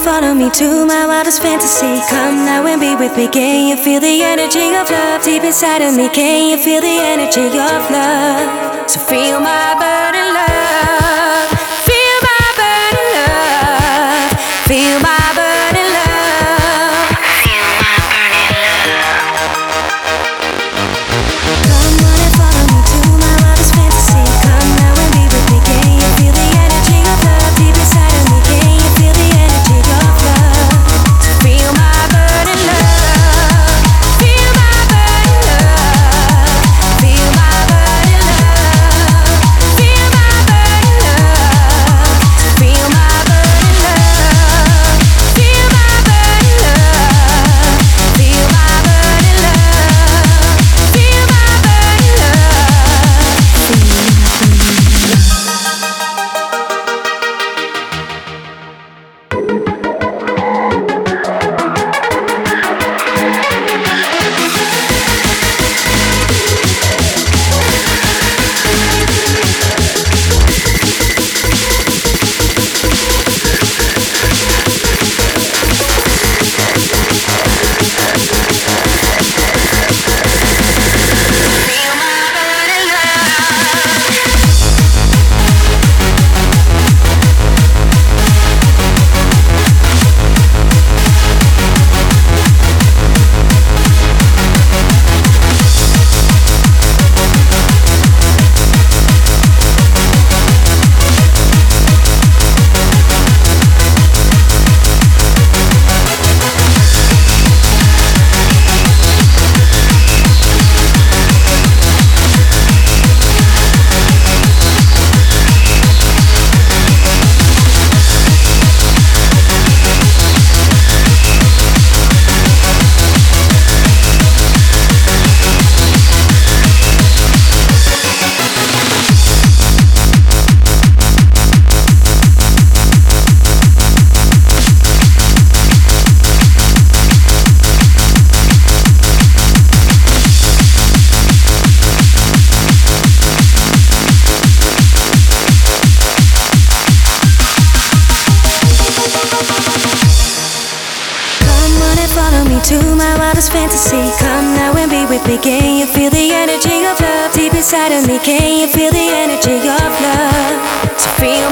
follow me to my wildest fantasy. Come now and be with me. Can you feel the energy of love deep inside of me? Can you feel the energy of love? So feel my burning love. Feel my burning love. Feel my burning love. Feel my burning love. Come on and follow me to my wildest fantasy. Come now and be with me. Can you feel the energy of love deep inside of me? Can you feel the energy of love? So feel my burning love. Feel my burning love. Feel my burning love. Feel my burning love. So feel my burning love. Feel my burning love. Feel my burning love. Feel my burning follow me to my wildest fantasy. Come now and be with me. Can you feel the energy of love deep inside of me? Can you feel the energy of love? So feel